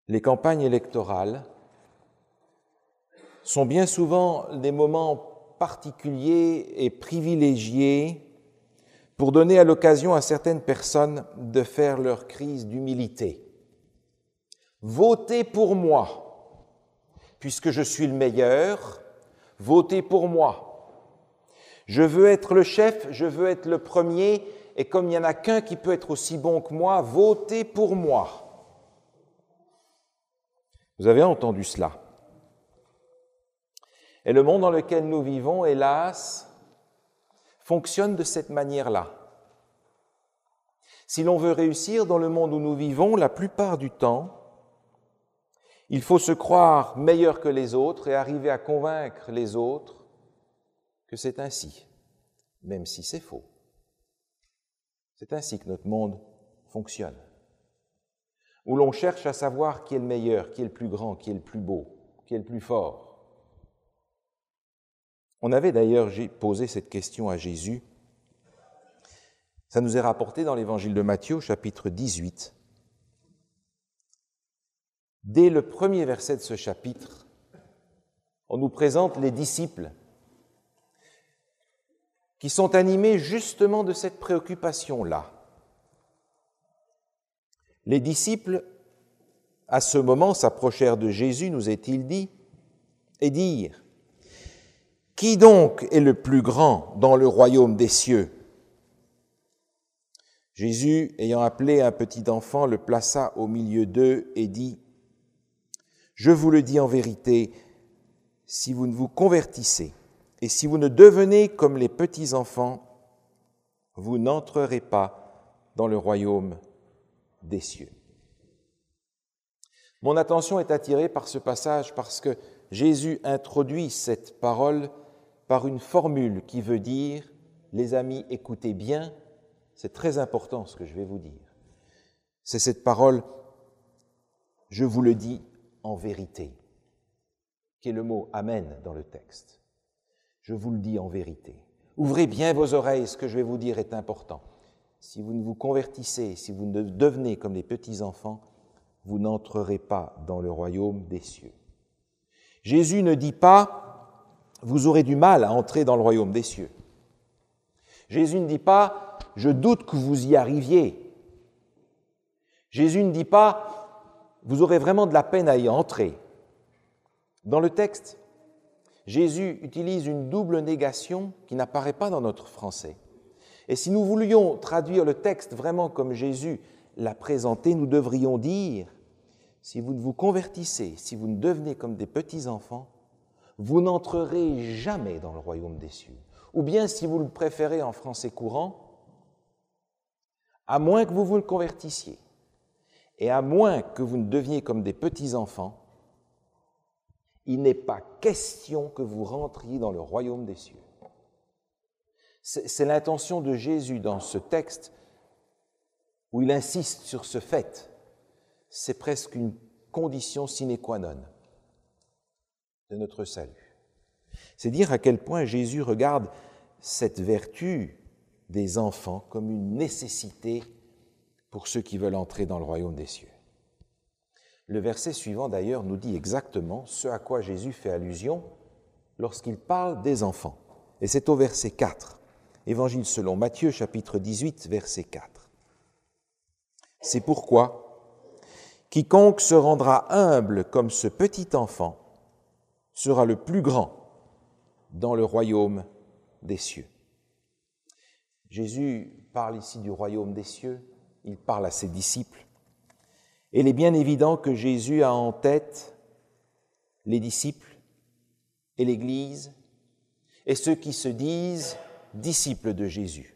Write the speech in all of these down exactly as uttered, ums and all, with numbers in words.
Les campagnes électorales sont bien souvent des moments particuliers et privilégiés pour donner à l'occasion à certaines personnes de faire leur crise d'humilité. Votez pour moi, puisque je suis le meilleur, votez pour moi. Je veux être le chef, je veux être le premier, et comme il n'y en a qu'un qui peut être aussi bon que moi, votez pour moi. Vous avez entendu cela. Et le monde dans lequel nous vivons, hélas, fonctionne de cette manière-là. Si l'on veut réussir dans le monde où nous vivons, la plupart du temps, il faut se croire meilleur que les autres et arriver à convaincre les autres que c'est ainsi, même si c'est faux. C'est ainsi que notre monde fonctionne, où l'on cherche à savoir qui est le meilleur, qui est le plus grand, qui est le plus beau, qui est le plus fort. On avait d'ailleurs posé cette question à Jésus. Ça nous est rapporté dans l'évangile de Matthieu, chapitre dix-huit. Dès le premier verset de ce chapitre, on nous présente les disciples qui sont animés justement de cette préoccupation-là. Les disciples, à ce moment, s'approchèrent de Jésus, nous est-il dit, et dirent : « Qui donc est le plus grand dans le royaume des cieux ?» Jésus, ayant appelé un petit enfant, le plaça au milieu d'eux et dit : « Je vous le dis en vérité, si vous ne vous convertissez et si vous ne devenez comme les petits enfants, vous n'entrerez pas dans le royaume des cieux. » Mon attention est attirée par ce passage parce que Jésus introduit cette parole par une formule qui veut dire « Les amis, écoutez bien, c'est très important ce que je vais vous dire. » C'est cette parole « Je vous le dis en vérité » qui est le mot « amen » dans le texte. Je vous le dis en vérité. Ouvrez bien vos oreilles, ce que je vais vous dire est important. Si vous ne vous convertissez, si vous ne devenez comme les petits-enfants, vous n'entrerez pas dans le royaume des cieux. Jésus ne dit pas « vous aurez du mal à entrer dans le royaume des cieux ». Jésus ne dit pas « je doute que vous y arriviez ». Jésus ne dit pas « vous aurez vraiment de la peine à y entrer ». Dans le texte, Jésus utilise une double négation qui n'apparaît pas dans notre français. Et si nous voulions traduire le texte vraiment comme Jésus l'a présenté, nous devrions dire « si vous ne vous convertissez, si vous ne devenez comme des petits-enfants, vous n'entrerez jamais dans le royaume des cieux. » Ou bien, si vous le préférez en français courant, à moins que vous vous convertissiez et à moins que vous ne deveniez comme des petits-enfants, il n'est pas question que vous rentriez dans le royaume des cieux. C'est, c'est l'intention de Jésus dans ce texte où il insiste sur ce fait. C'est presque une condition sine qua non de notre salut. C'est dire à quel point Jésus regarde cette vertu des enfants comme une nécessité pour ceux qui veulent entrer dans le royaume des cieux. Le verset suivant, d'ailleurs, nous dit exactement ce à quoi Jésus fait allusion lorsqu'il parle des enfants. Et c'est au verset quatre, Évangile selon Matthieu, chapitre dix-huit, verset quatre. « C'est pourquoi quiconque se rendra humble comme ce petit enfant sera le plus grand dans le royaume des cieux. » Jésus parle ici du royaume des cieux, il parle à ses disciples. Et il est bien évident que Jésus a en tête les disciples et l'Église et ceux qui se disent disciples de Jésus.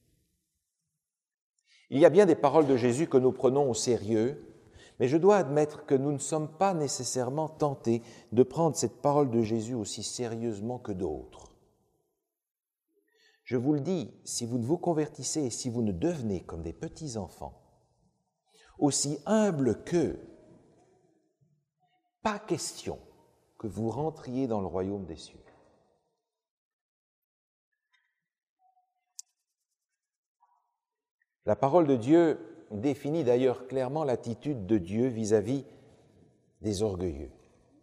Il y a bien des paroles de Jésus que nous prenons au sérieux, mais je dois admettre que nous ne sommes pas nécessairement tentés de prendre cette parole de Jésus aussi sérieusement que d'autres. Je vous le dis, si vous ne vous convertissez et si vous ne devenez comme des petits-enfants, aussi humbles qu'eux, pas question que vous rentriez dans le royaume des cieux. La parole de Dieu définit d'ailleurs clairement l'attitude de Dieu vis-à-vis des orgueilleux.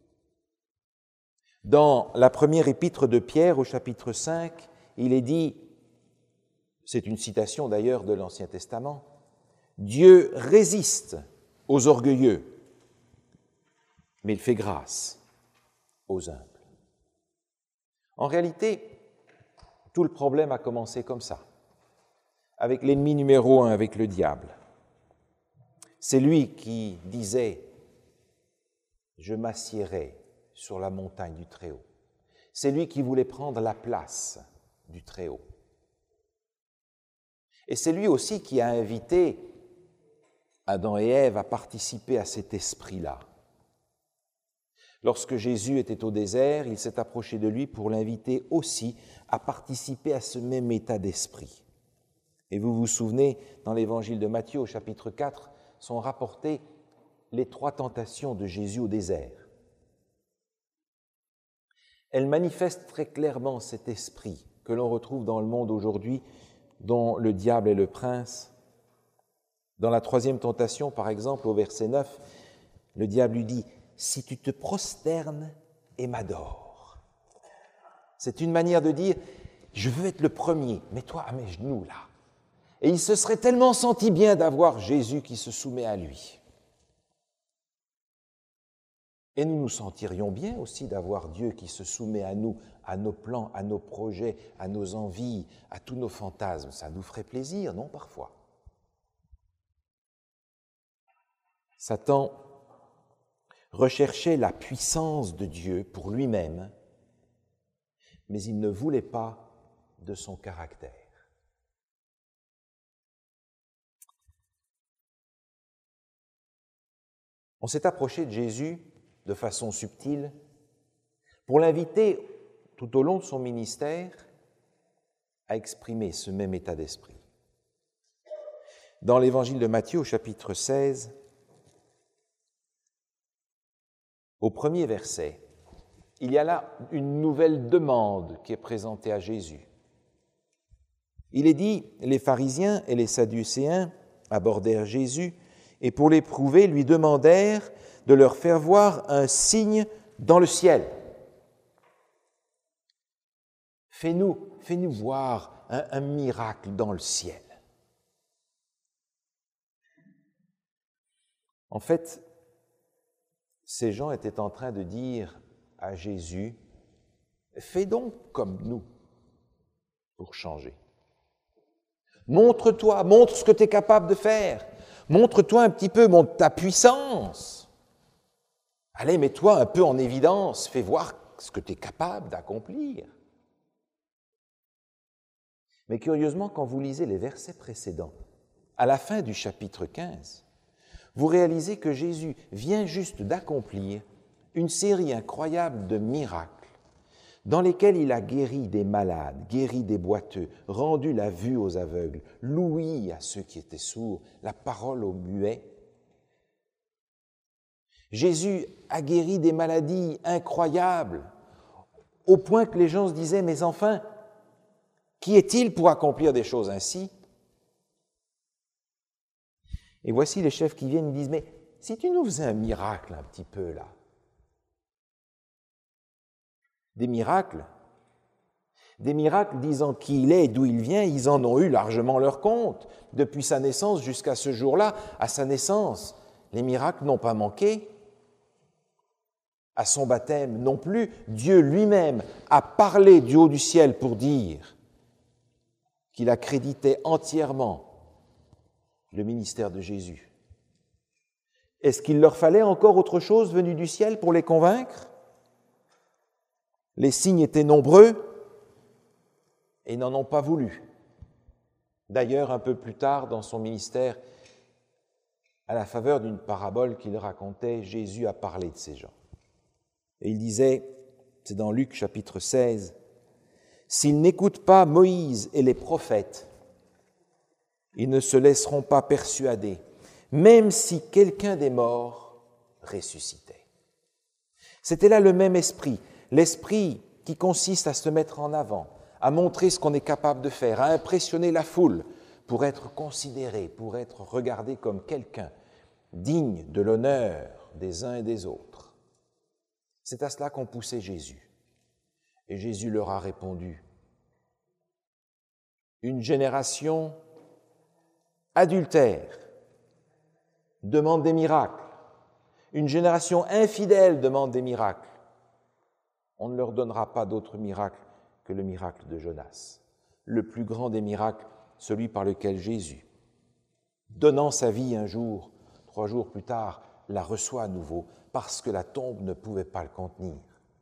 Dans la première épître de Pierre, au chapitre cinq, il est dit, c'est une citation d'ailleurs de l'Ancien Testament, « Dieu résiste aux orgueilleux, mais il fait grâce aux humbles. » En réalité, tout le problème a commencé comme ça, avec l'ennemi numéro un, avec le diable. C'est lui qui disait « Je m'assiérai sur la montagne du Très-Haut ». C'est lui qui voulait prendre la place du Très-Haut. Et c'est lui aussi qui a invité Adam et Ève à participer à cet esprit-là. Lorsque Jésus était au désert, il s'est approché de lui pour l'inviter aussi à participer à ce même état d'esprit. Et vous vous souvenez, dans l'évangile de Matthieu, au chapitre quatre, sont rapportées les trois tentations de Jésus au désert. Elles manifestent très clairement cet esprit que l'on retrouve dans le monde aujourd'hui, dont le diable est le prince. Dans la troisième tentation, par exemple, au verset neuf, le diable lui dit « Si tu te prosternes et m'adores ». C'est une manière de dire « Je veux être le premier, mets-toi à mes genoux là ». Et il se serait tellement senti bien d'avoir Jésus qui se soumet à lui. Et nous nous sentirions bien aussi d'avoir Dieu qui se soumet à nous, à nos plans, à nos projets, à nos envies, à tous nos fantasmes. Ça nous ferait plaisir, non, parfois? Satan recherchait la puissance de Dieu pour lui-même, mais il ne voulait pas de son caractère. On s'est approché de Jésus de façon subtile pour l'inviter tout au long de son ministère à exprimer ce même état d'esprit. Dans l'évangile de Matthieu, au chapitre seize, au premier verset, il y a là une nouvelle demande qui est présentée à Jésus. Il est dit, les pharisiens et les sadducéens abordèrent Jésus et pour l'éprouver, lui demandèrent de leur faire voir un signe dans le ciel. Fais-nous, fais-nous voir un, un miracle dans le ciel. En fait, ces gens étaient en train de dire à Jésus, fais donc comme nous pour changer. Montre-toi, montre ce que tu es capable de faire. Montre-toi un petit peu, montre ta puissance. Allez, mets-toi un peu en évidence, fais voir ce que tu es capable d'accomplir. Mais curieusement, quand vous lisez les versets précédents, à la fin du chapitre quinze, vous réalisez que Jésus vient juste d'accomplir une série incroyable de miracles dans lesquels il a guéri des malades, guéri des boiteux, rendu la vue aux aveugles, l'ouïe à ceux qui étaient sourds, la parole aux muets. Jésus a guéri des maladies incroyables, au point que les gens se disaient « Mais enfin, qui est-il pour accomplir des choses ainsi ?» Et voici les chefs qui viennent et disent « Mais si tu nous faisais un miracle un petit peu là ?» Des miracles, des miracles disant qui il est et d'où il vient, ils en ont eu largement leur compte. Depuis sa naissance jusqu'à ce jour-là, à sa naissance, les miracles n'ont pas manqué. À son baptême non plus, Dieu lui-même a parlé du haut du ciel pour dire qu'il accréditait entièrement le ministère de Jésus. Est-ce qu'il leur fallait encore autre chose venu du ciel pour les convaincre ? Les signes étaient nombreux et ils n'en ont pas voulu. D'ailleurs, un peu plus tard dans son ministère, à la faveur d'une parabole qu'il racontait, Jésus a parlé de ces gens. Et il disait, c'est dans Luc chapitre seize, « S'ils n'écoutent pas Moïse et les prophètes, ils ne se laisseront pas persuader, même si quelqu'un des morts ressuscitait. » C'était là le même esprit, l'esprit qui consiste à se mettre en avant, à montrer ce qu'on est capable de faire, à impressionner la foule pour être considéré, pour être regardé comme quelqu'un digne de l'honneur des uns et des autres. C'est à cela qu'ont poussé Jésus. Et Jésus leur a répondu, une génération adultère demande des miracles. Une génération infidèle demande des miracles. On ne leur donnera pas d'autre miracle que le miracle de Jonas. Le plus grand des miracles, celui par lequel Jésus, donnant sa vie un jour, trois jours plus tard, la reçoit à nouveau, parce que la tombe ne pouvait pas le contenir.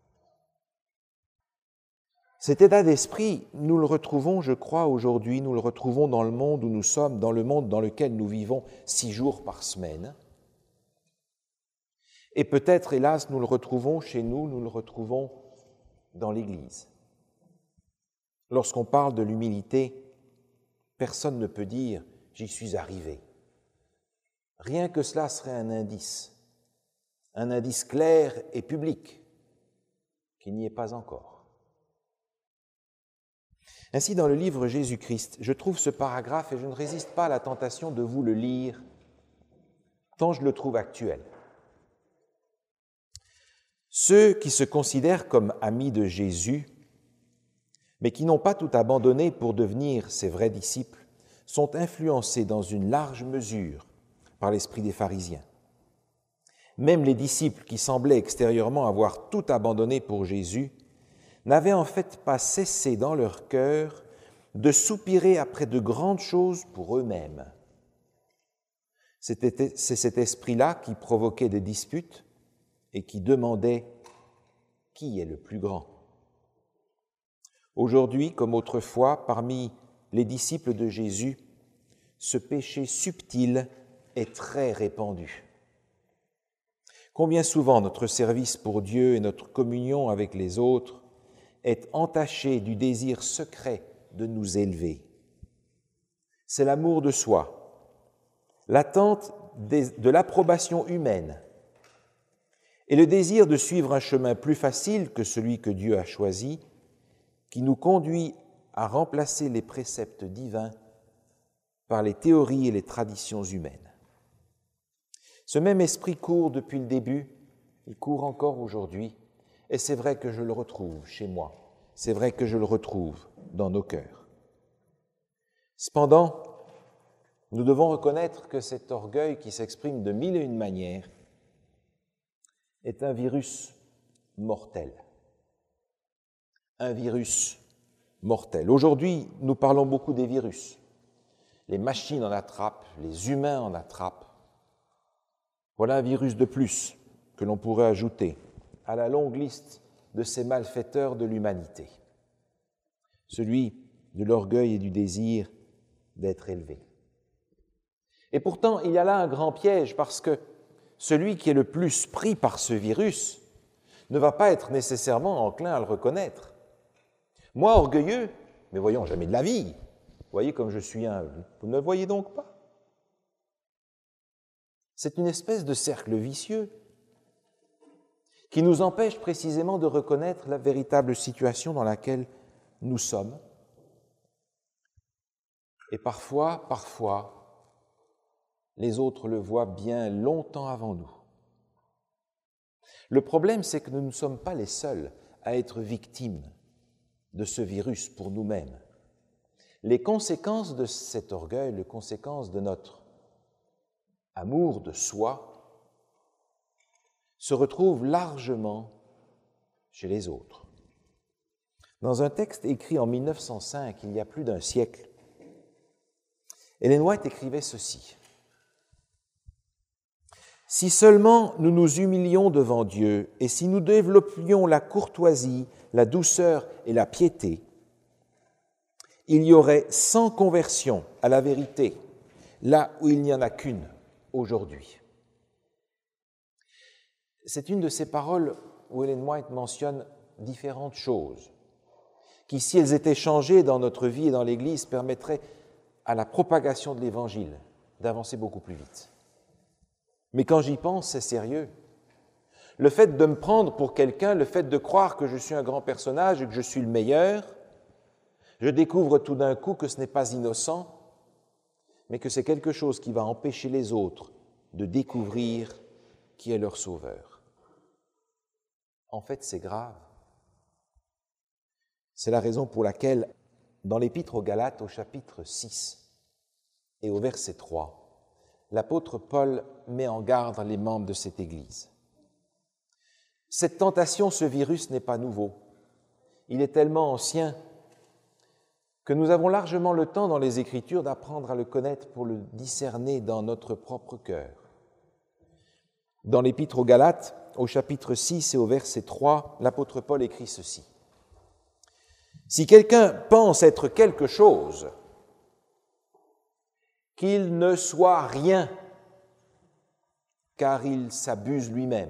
Cet état d'esprit, nous le retrouvons, je crois, aujourd'hui, nous le retrouvons dans le monde où nous sommes, dans le monde dans lequel nous vivons six jours par semaine. Et peut-être, hélas, nous le retrouvons chez nous, nous le retrouvons dans l'Église. Lorsqu'on parle de l'humilité, personne ne peut dire « j'y suis arrivé ». Rien que cela serait un indice, un indice clair et public qu'il n'y est pas encore. Ainsi, dans le livre Jésus-Christ, je trouve ce paragraphe et je ne résiste pas à la tentation de vous le lire, tant je le trouve actuel. Ceux qui se considèrent comme amis de Jésus, mais qui n'ont pas tout abandonné pour devenir ses vrais disciples, sont influencés dans une large mesure par l'esprit des pharisiens. Même les disciples qui semblaient extérieurement avoir tout abandonné pour Jésus n'avaient en fait pas cessé dans leur cœur de soupirer après de grandes choses pour eux-mêmes. C'était, c'est cet esprit-là qui provoquait des disputes et qui demandait qui est le plus grand. Aujourd'hui, comme autrefois, parmi les disciples de Jésus, ce péché subtil est très répandu. Combien souvent notre service pour Dieu et notre communion avec les autres est entaché du désir secret de nous élever. C'est l'amour de soi, l'attente de l'approbation humaine et le désir de suivre un chemin plus facile que celui que Dieu a choisi, qui nous conduit à remplacer les préceptes divins par les théories et les traditions humaines. Ce même esprit court depuis le début, il court encore aujourd'hui, et c'est vrai que je le retrouve chez moi, c'est vrai que je le retrouve dans nos cœurs. Cependant, nous devons reconnaître que cet orgueil qui s'exprime de mille et une manières est un virus mortel. Un virus mortel. Aujourd'hui, nous parlons beaucoup des virus. Les machines en attrapent, les humains en attrapent. Voilà un virus de plus que l'on pourrait ajouter à la longue liste de ces malfaiteurs de l'humanité. Celui de l'orgueil et du désir d'être élevé. Et pourtant, il y a là un grand piège parce que celui qui est le plus pris par ce virus ne va pas être nécessairement enclin à le reconnaître. Moi, orgueilleux, mais voyons, jamais de la vie. Vous voyez comme je suis humble. Vous ne le voyez donc pas? C'est une espèce de cercle vicieux qui nous empêche précisément de reconnaître la véritable situation dans laquelle nous sommes. Et parfois, parfois, les autres le voient bien longtemps avant nous. Le problème, c'est que nous ne sommes pas les seuls à être victimes de ce virus pour nous-mêmes. Les conséquences de cet orgueil, les conséquences de notre amour de soi, se retrouvent largement chez les autres. Dans un texte écrit en mille neuf cent cinq, il y a plus d'un siècle, Ellen White écrivait ceci. « Si seulement nous nous humilions devant Dieu et si nous développions la courtoisie, la douceur et la piété, il y aurait cent conversions à la vérité, là où il n'y en a qu'une aujourd'hui. » C'est une de ces paroles où Ellen White mentionne différentes choses, qui, si elles étaient changées dans notre vie et dans l'Église, permettraient à la propagation de l'Évangile d'avancer beaucoup plus vite. Mais quand j'y pense, c'est sérieux. Le fait de me prendre pour quelqu'un, le fait de croire que je suis un grand personnage et que je suis le meilleur, je découvre tout d'un coup que ce n'est pas innocent, mais que c'est quelque chose qui va empêcher les autres de découvrir qui est leur sauveur. En fait, c'est grave. C'est la raison pour laquelle, dans l'Épître aux Galates, au chapitre six et au verset trois, l'apôtre Paul met en garde les membres de cette Église. Cette tentation, ce virus n'est pas nouveau. Il est tellement ancien que nous avons largement le temps dans les Écritures d'apprendre à le connaître pour le discerner dans notre propre cœur. Dans l'Épître aux Galates, au chapitre six et au verset trois, l'apôtre Paul écrit ceci. « Si quelqu'un pense être quelque chose, qu'il ne soit rien, car il s'abuse lui-même.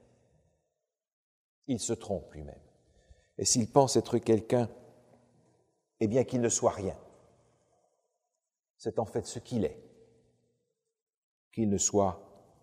Il se trompe lui-même. Et s'il pense être quelqu'un, eh bien qu'il ne soit rien. C'est en fait ce qu'il est, qu'il ne soit rien. »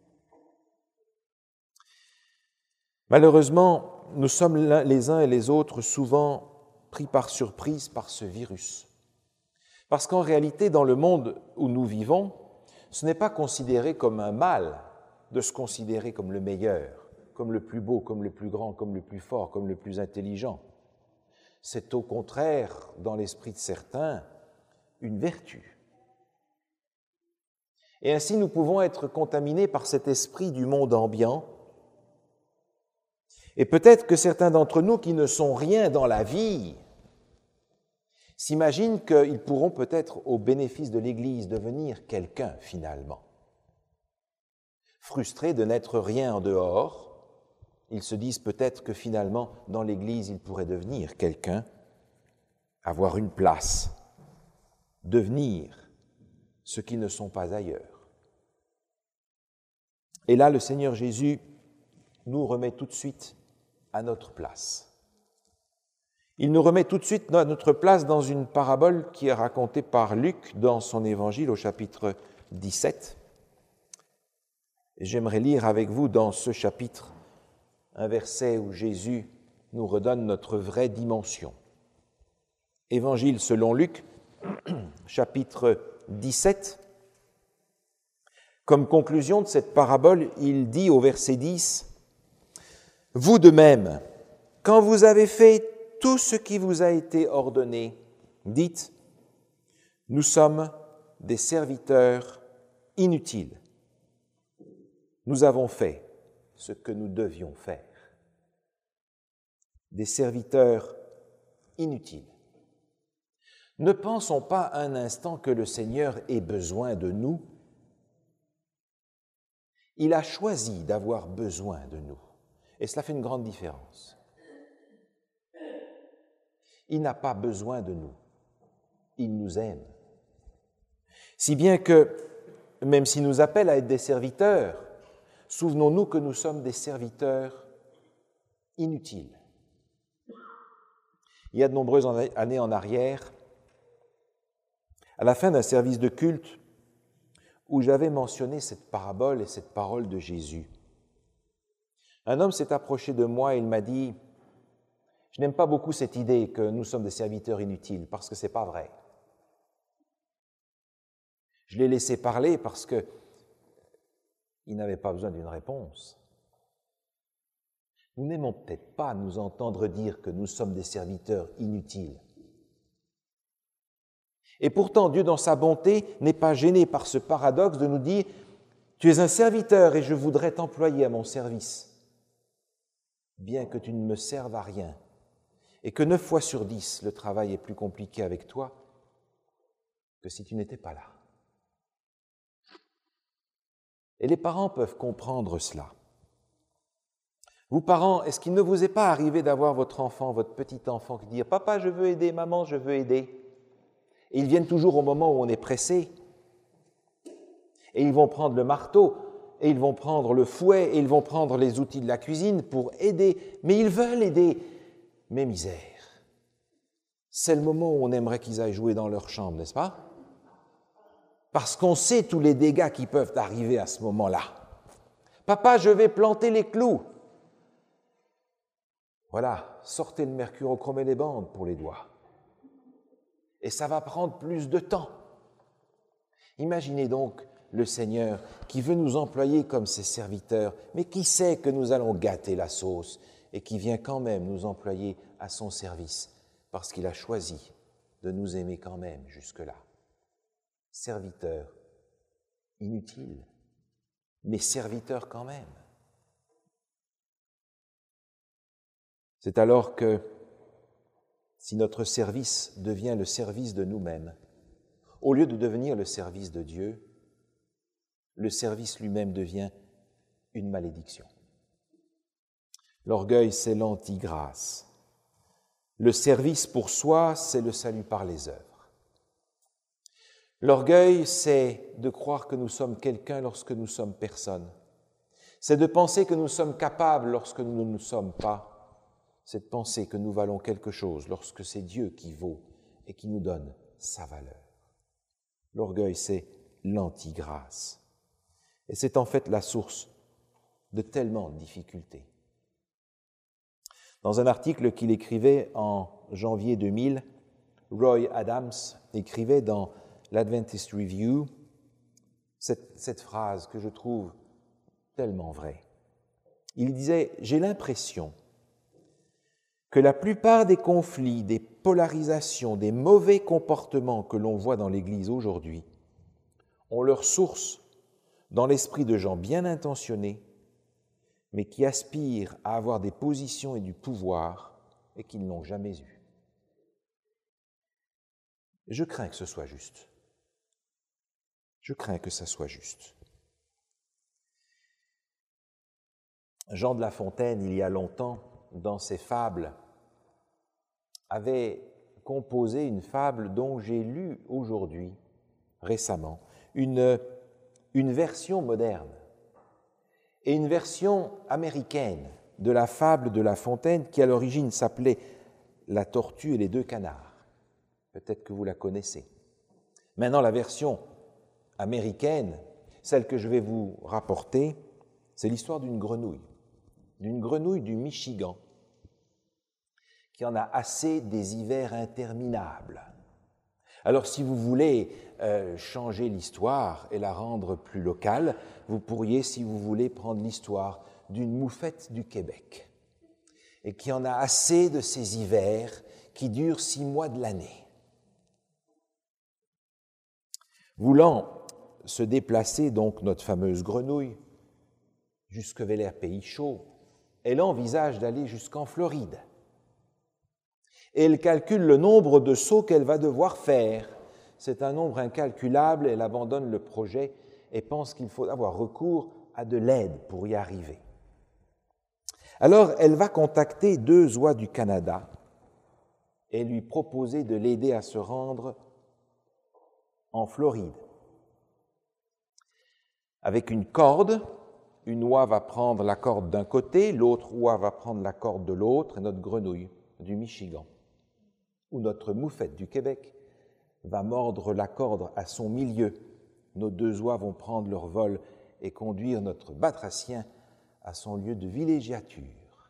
Malheureusement, nous sommes les uns et les autres souvent pris par surprise par ce virus. Parce qu'en réalité, dans le monde où nous vivons, ce n'est pas considéré comme un mal de se considérer comme le meilleur, comme le plus beau, comme le plus grand, comme le plus fort, comme le plus intelligent. C'est au contraire, dans l'esprit de certains, une vertu. Et ainsi, nous pouvons être contaminés par cet esprit du monde ambiant. Et peut-être que certains d'entre nous qui ne sont rien dans la vie s'imaginent qu'ils pourront peut-être, au bénéfice de l'Église, devenir quelqu'un finalement. Frustrés de n'être rien en dehors, ils se disent peut-être que finalement, dans l'Église, ils pourraient devenir quelqu'un, avoir une place, devenir ce qu'ils ne sont pas ailleurs. Et là, le Seigneur Jésus nous remet tout de suite à notre place. Il nous remet tout de suite à notre place dans une parabole qui est racontée par Luc dans son évangile au chapitre dix-sept. Et j'aimerais lire avec vous dans ce chapitre un verset où Jésus nous redonne notre vraie dimension. Évangile selon Luc, chapitre dix-sept. Comme conclusion de cette parabole, il dit au verset dix, « Vous de même, quand vous avez fait tout ce qui vous a été ordonné, dites, nous sommes des serviteurs inutiles. Nous avons fait ce que nous devions faire. » Des serviteurs inutiles. Ne pensons pas un instant que le Seigneur ait besoin de nous. Il a choisi d'avoir besoin de nous. Et cela fait une grande différence. Il n'a pas besoin de nous. Il nous aime. Si bien que, même s'il nous appelle à être des serviteurs, souvenons-nous que nous sommes des serviteurs inutiles. Il y a de nombreuses années en arrière, à la fin d'un service de culte, où j'avais mentionné cette parabole et cette parole de Jésus, un homme s'est approché de moi et il m'a dit « Je n'aime pas beaucoup cette idée que nous sommes des serviteurs inutiles, parce que ce n'est pas vrai. » Je l'ai laissé parler parce qu'il n'avait pas besoin d'une réponse. Nous n'aimons peut-être pas nous entendre dire que nous sommes des serviteurs inutiles. Et pourtant, Dieu, dans sa bonté, n'est pas gêné par ce paradoxe de nous dire « Tu es un serviteur et je voudrais t'employer à mon service, bien que tu ne me serves à rien, et que neuf fois sur dix, le travail est plus compliqué avec toi que si tu n'étais pas là. » Et les parents peuvent comprendre cela. Vous, parents, est-ce qu'il ne vous est pas arrivé d'avoir votre enfant, votre petit enfant, qui dit « Papa, je veux aider, maman, je veux aider ». Et ils viennent toujours au moment où on est pressé. Et ils vont prendre le marteau, et ils vont prendre le fouet, et ils vont prendre les outils de la cuisine pour aider. Mais ils veulent aider. Mais misère. C'est le moment où on aimerait qu'ils aillent jouer dans leur chambre, n'est-ce pas? Parce qu'on sait tous les dégâts qui peuvent arriver à ce moment-là. Papa, je vais planter les clous. Voilà, sortez le mercurochrome et les bandes pour les doigts. Et ça va prendre plus de temps. Imaginez donc le Seigneur, qui veut nous employer comme ses serviteurs, mais qui sait que nous allons gâter la sauce et qui vient quand même nous employer à son service, parce qu'il a choisi de nous aimer quand même jusque-là. Serviteurs inutiles, mais serviteurs quand même. C'est alors que, si notre service devient le service de nous-mêmes, au lieu de devenir le service de Dieu, le service lui-même devient une malédiction. L'orgueil, c'est l'antigrâce. Le service pour soi, c'est le salut par les œuvres. L'orgueil, c'est de croire que nous sommes quelqu'un lorsque nous sommes personne. C'est de penser que nous sommes capables lorsque nous ne nous sommes pas. C'est de penser que nous valons quelque chose lorsque c'est Dieu qui vaut et qui nous donne sa valeur. L'orgueil, c'est l'antigrâce. Et c'est en fait la source de tellement de difficultés. Dans un article qu'il écrivait en janvier deux mille, Roy Adams écrivait dans l'Adventist Review cette, cette phrase que je trouve tellement vraie. Il disait « J'ai l'impression que la plupart des conflits, des polarisations, des mauvais comportements que l'on voit dans l'Église aujourd'hui ont leur source dans l'esprit de gens bien intentionnés, mais qui aspirent à avoir des positions et du pouvoir et qui ne l'ont jamais eu. » Je crains que ce soit juste. Je crains que ça soit juste. Jean de La Fontaine, il y a longtemps, dans ses fables, avait composé une fable dont j'ai lu aujourd'hui, récemment, une, une version moderne et une version américaine de la fable de La Fontaine qui à l'origine s'appelait « La tortue et les deux canards ». Peut-être que vous la connaissez. Maintenant, la version américaine, celle que je vais vous rapporter, c'est l'histoire d'une grenouille, d'une grenouille du Michigan, qui en a assez des hivers interminables. Alors, si vous voulez euh, changer l'histoire et la rendre plus locale, vous pourriez, si vous voulez, prendre l'histoire d'une moufette du Québec, et qui en a assez de ces hivers qui durent six mois de l'année. Voulant se déplacer, donc, notre fameuse grenouille, jusque vers les pays chauds, elle envisage d'aller jusqu'en Floride. Et elle calcule le nombre de sauts qu'elle va devoir faire. C'est un nombre incalculable, elle abandonne le projet et pense qu'il faut avoir recours à de l'aide pour y arriver. Alors, elle va contacter deux oies du Canada et lui proposer de l'aider à se rendre en Floride. Avec une corde, une oie va prendre la corde d'un côté, l'autre oie va prendre la corde de l'autre, et notre grenouille du Michigan, ou notre moufette du Québec, va mordre la corde à son milieu. Nos deux oies vont prendre leur vol et conduire notre batracien à son lieu de villégiature.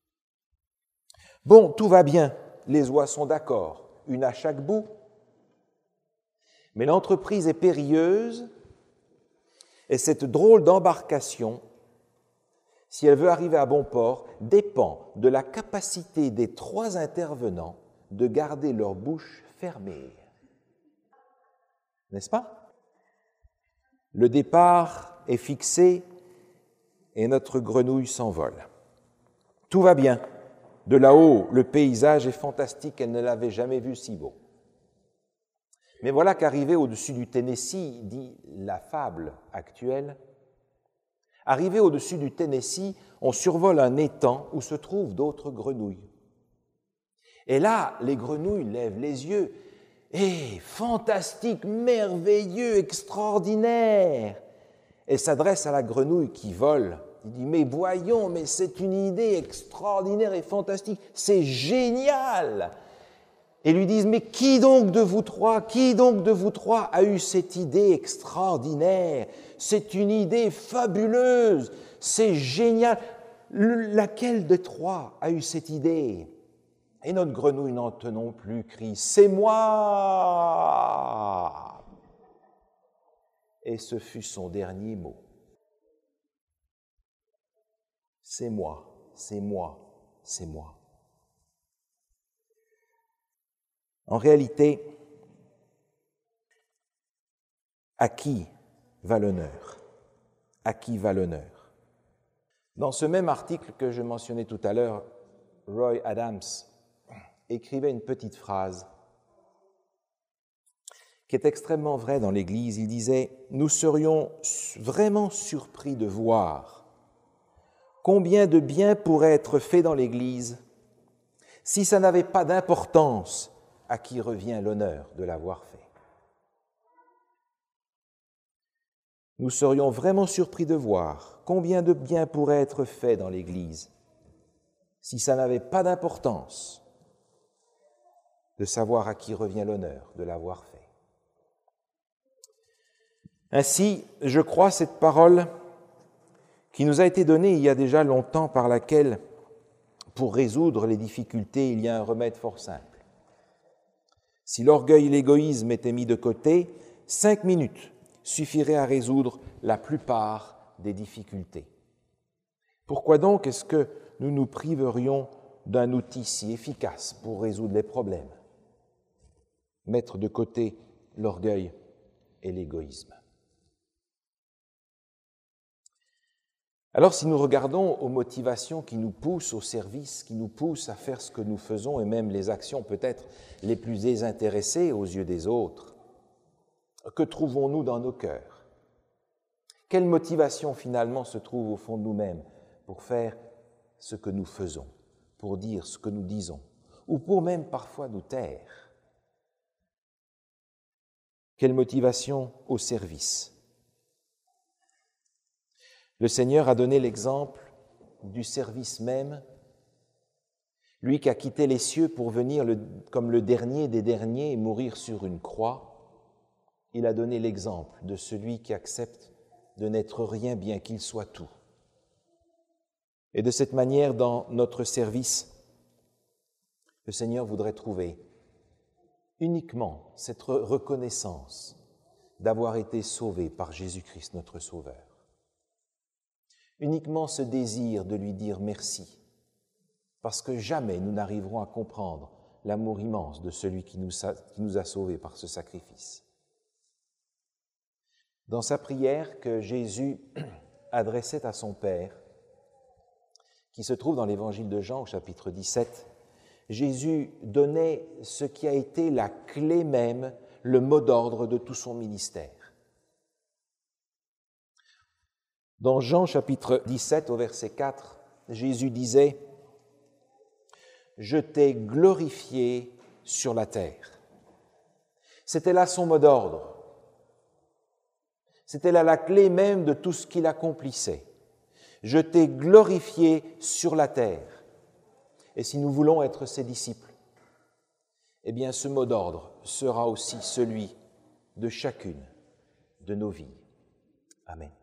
Bon, tout va bien, les oies sont d'accord, une à chaque bout, mais l'entreprise est périlleuse et cette drôle d'embarcation, si elle veut arriver à bon port, dépend de la capacité des trois intervenants de garder leur bouche fermée. N'est-ce pas? Le départ est fixé et notre grenouille s'envole. Tout va bien. De là-haut, le paysage est fantastique, elle ne l'avait jamais vu si beau. Mais voilà qu'arrivé au-dessus du Tennessee, dit la fable actuelle, arrivé au-dessus du Tennessee, on survole un étang où se trouvent d'autres grenouilles. Et là, les grenouilles lèvent les yeux. Eh, fantastique, merveilleux, extraordinaire! Elles s'adressent à la grenouille qui vole. Il dit, mais voyons, mais c'est une idée extraordinaire et fantastique, c'est génial! Et lui disent, mais qui donc de vous trois, qui donc de vous trois a eu cette idée extraordinaire? C'est une idée fabuleuse, c'est génial. Laquelle des trois a eu cette idée? Et notre grenouille, n'en tenons plus, crie, c'est moi! et ce fut son dernier mot. C'est moi, c'est moi, c'est moi. En réalité, à qui va l'honneur? À qui va l'honneur? Dans ce même article que je mentionnais tout à l'heure, Roy Adams écrivait une petite phrase qui est extrêmement vraie dans l'Église. Il disait « Nous serions vraiment surpris de voir combien de bien pourrait être fait dans l'Église si ça n'avait pas d'importance à qui revient l'honneur de l'avoir fait. » Nous serions vraiment surpris de voir combien de bien pourrait être fait dans l'Église si ça n'avait pas d'importance de savoir à qui revient l'honneur de l'avoir fait. Ainsi, je crois cette parole qui nous a été donnée il y a déjà longtemps, par laquelle, pour résoudre les difficultés, il y a un remède fort simple. Si l'orgueil et l'égoïsme étaient mis de côté, cinq minutes suffiraient à résoudre la plupart des difficultés. Pourquoi donc est-ce que nous nous priverions d'un outil si efficace pour résoudre les problèmes? Mettre de côté l'orgueil et l'égoïsme. Alors, si nous regardons aux motivations qui nous poussent au service, qui nous poussent à faire ce que nous faisons, et même les actions peut-être les plus désintéressées aux yeux des autres, que trouvons-nous dans nos cœurs? Quelle motivation finalement se trouve au fond de nous-mêmes pour faire ce que nous faisons, pour dire ce que nous disons, ou pour même parfois nous taire? Quelle motivation au service? Le Seigneur a donné l'exemple du service même, lui qui a quitté les cieux pour venir le, comme le dernier des derniers et mourir sur une croix. Il a donné l'exemple de celui qui accepte de n'être rien bien qu'il soit tout. Et de cette manière, dans notre service, le Seigneur voudrait trouver uniquement cette reconnaissance d'avoir été sauvé par Jésus-Christ, notre Sauveur. Uniquement ce désir de lui dire merci, parce que jamais nous n'arriverons à comprendre l'amour immense de celui qui nous a, qui nous a sauvés par ce sacrifice. Dans sa prière que Jésus adressait à son Père, qui se trouve dans l'Évangile de Jean au chapitre dix-sept, Jésus donnait ce qui a été la clé même, le mot d'ordre de tout son ministère. Dans Jean chapitre dix-sept, au verset quatre, Jésus disait « Je t'ai glorifié sur la terre ». C'était là son mot d'ordre. C'était là la clé même de tout ce qu'il accomplissait. « Je t'ai glorifié sur la terre ». Et si nous voulons être ses disciples, eh bien ce mot d'ordre sera aussi celui de chacune de nos vies. Amen.